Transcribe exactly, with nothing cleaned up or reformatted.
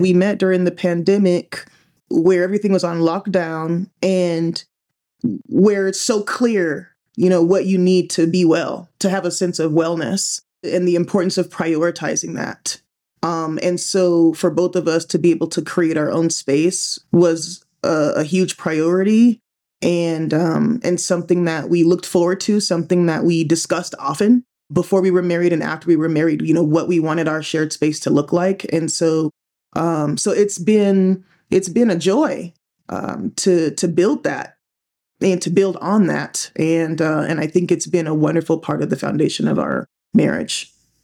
We met during the pandemic where everything was on lockdown and where it's so clear, you know, what you need to be well, to have a sense of wellness and the importance of prioritizing that. Um, and so for both of us to be able to create our own space was a, a huge priority and um, and something that we looked forward to, something that we discussed often before we were married and after we were married, you know, what we wanted our shared space to look like. And so um, so it's been it's been a joy um, to to build that and to build on that. And uh, and I think it's been a wonderful part of the foundation of our marriage.